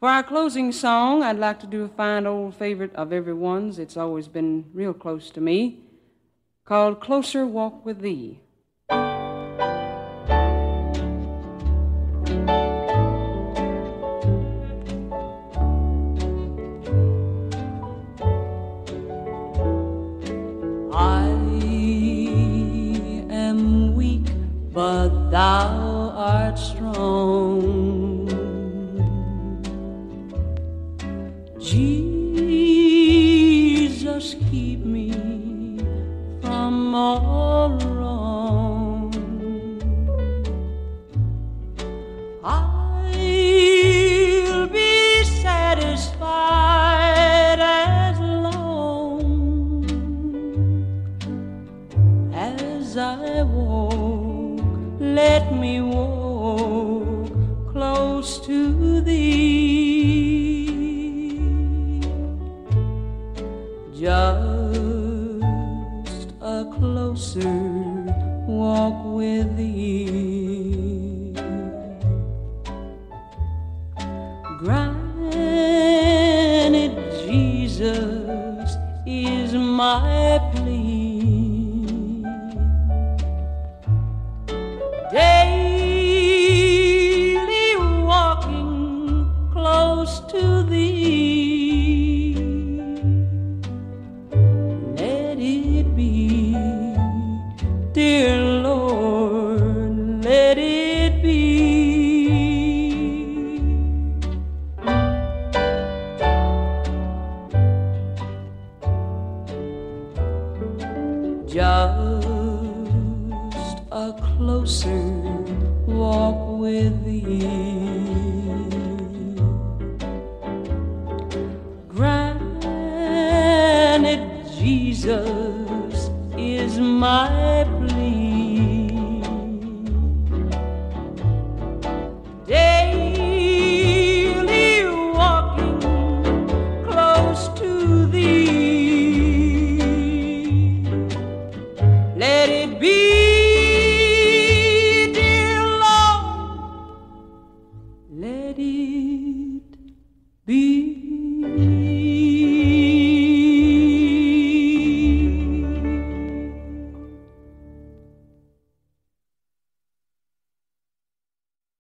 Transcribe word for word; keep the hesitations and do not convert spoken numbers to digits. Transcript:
For our closing song, I'd like to do a fine old favorite of everyone's. It's always been real close to me, called Closer Walk With Thee. I am weak, but thou art strong. Jesus, keep me from all wrong. I'll be satisfied as long as I walk. Let me walk close to Thee. Just a closer walk with Thee. Granted, Jesus is my plea. Daily walking close to Thee. Dear Lord, let it be. Just a closer walk with Thee. Granted, Jesus